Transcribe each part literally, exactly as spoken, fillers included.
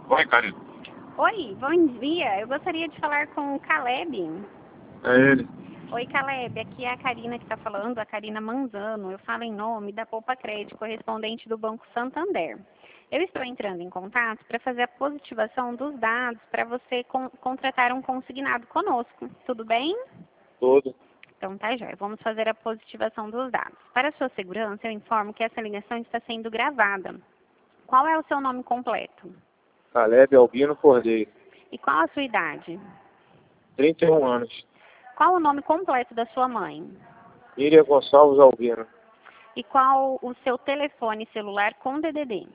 Oi, Karina. Oi, bom dia. Eu gostaria de falar com o Caleb. É ele. Oi, Caleb. Aqui é a Karina que está falando, a Karina Manzano. Eu falo em nome da Poupa Crédito, correspondente do Banco Santander. Eu estou entrando em contato para fazer a positivação dos dados para você con contratar um consignado conosco. Tudo bem? Tudo. Então tá, jóia. Vamos fazer a positivação dos dados. Para sua segurança, eu informo que essa ligação está sendo gravada. Qual é o seu nome completo? Caleb Albino Cordeiro. E qual a sua idade? trinta e um anos. Qual o nome completo da sua mãe? Miriam Gonçalves Albino. E qual o seu telefone celular com D D D?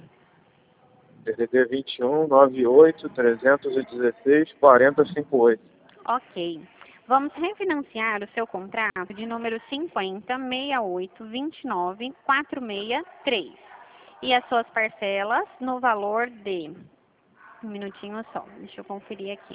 D D D vinte e um, noventa e oito, trezentos e dezesseis, quarenta e cinquenta e oito. Ok. Vamos refinanciar o seu contrato de número cinquenta, sessenta e oito, vinte e nove, quatrocentos e sessenta e três. E as suas parcelas no valor de... Um minutinho só, deixa eu conferir aqui.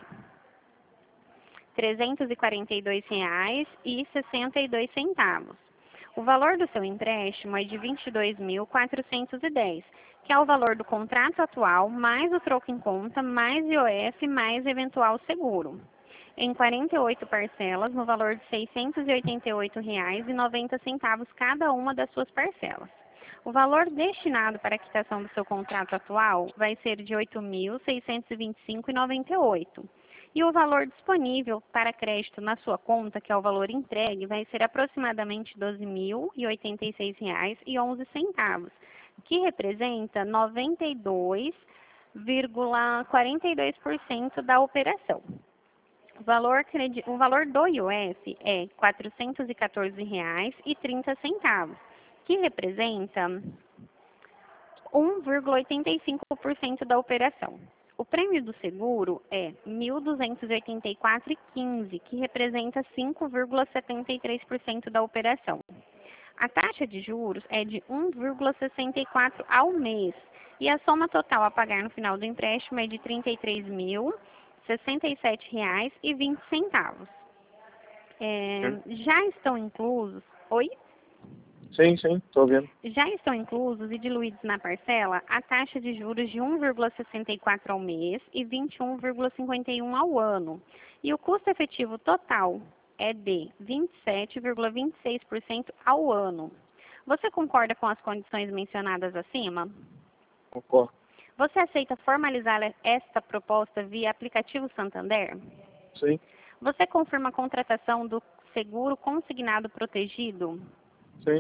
trezentos e quarenta e dois reais e sessenta e dois centavos. O valor do seu empréstimo é de vinte e dois mil quatrocentos e dez, que é o valor do contrato atual, mais o troco em conta, mais I O F, mais eventual seguro. Em quarenta e oito parcelas, no valor de seiscentos e oitenta e oito reais e noventa centavos cada uma das suas parcelas. O valor destinado para a quitação do seu contrato atual vai ser de oito mil seiscentos e vinte e cinco reais e noventa e oito centavos. E o valor disponível para crédito na sua conta, que é o valor entregue, vai ser aproximadamente doze mil e oitenta e seis reais e onze centavos, que representa noventa e dois vírgula quarenta e dois por cento da operação. O valor, o valor do I O F é quatrocentos e quatorze reais e trinta centavos, que representa um vírgula oitenta e cinco por cento da operação. O prêmio do seguro é mil duzentos e oitenta e quatro reais e quinze centavos, que representa cinco vírgula setenta e três por cento da operação. A taxa de juros é de um vírgula sessenta e quatro por cento ao mês, e a soma total a pagar no final do empréstimo é de trinta e três mil sessenta e sete reais e vinte centavos. É, já estão inclusos... Oi? Sim, sim, estou vendo. Já estão inclusos e diluídos na parcela a taxa de juros de um vírgula sessenta e quatro por cento ao mês e vinte e um vírgula cinquenta e um por cento ao ano. E o custo efetivo total é de vinte e sete vírgula vinte e seis por cento ao ano. Você concorda com as condições mencionadas acima? Concordo. Você aceita formalizar esta proposta via aplicativo Santander? Sim. Você confirma a contratação do seguro consignado protegido? Sim.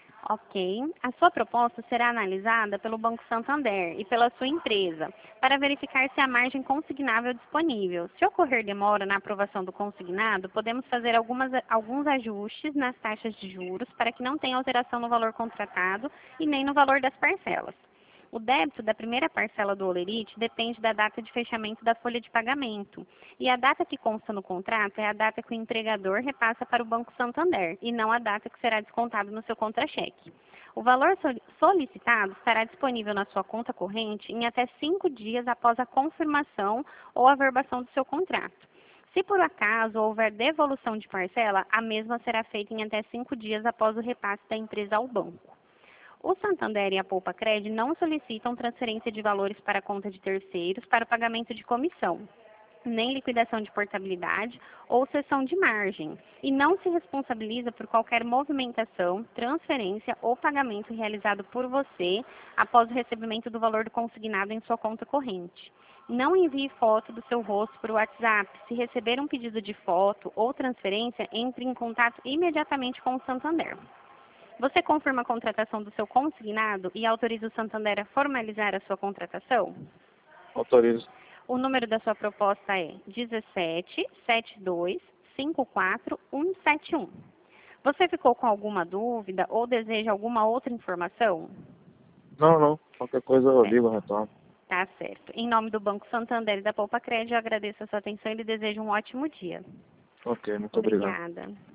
Ok. A sua proposta será analisada pelo Banco Santander e pela sua empresa para verificar se há margem consignável disponível. Se ocorrer demora na aprovação do consignado, podemos fazer algumas, alguns ajustes nas taxas de juros para que não tenha alteração no valor contratado e nem no valor das parcelas. O débito da primeira parcela do holerite depende da data de fechamento da folha de pagamento. E a data que consta no contrato é a data que o empregador repassa para o Banco Santander, e não a data que será descontado no seu contra-cheque. O valor solicitado estará disponível na sua conta corrente em até cinco dias após a confirmação ou averbação do seu contrato. Se por acaso houver devolução de parcela, a mesma será feita em até cinco dias após o repasse da empresa ao banco. O Santander e a Poupa Cred não solicitam transferência de valores para a conta de terceiros para pagamento de comissão, nem liquidação de portabilidade ou cessão de margem, e não se responsabiliza por qualquer movimentação, transferência ou pagamento realizado por você após o recebimento do valor do consignado em sua conta corrente. Não envie foto do seu rosto por WhatsApp. Se receber um pedido de foto ou transferência, entre em contato imediatamente com o Santander. Você confirma a contratação do seu consignado e autoriza o Santander a formalizar a sua contratação? Autorizo. O número da sua proposta é dezessete, setenta e dois, cinquenta e quatro, cento e setenta e um. Você ficou com alguma dúvida ou deseja alguma outra informação? Não, não. Qualquer coisa eu Certo. ligo, retorno. Tá certo. Em nome do Banco Santander e da Poupa Cred, eu agradeço a sua atenção e lhe desejo um ótimo dia. Ok, muito obrigado. Obrigada.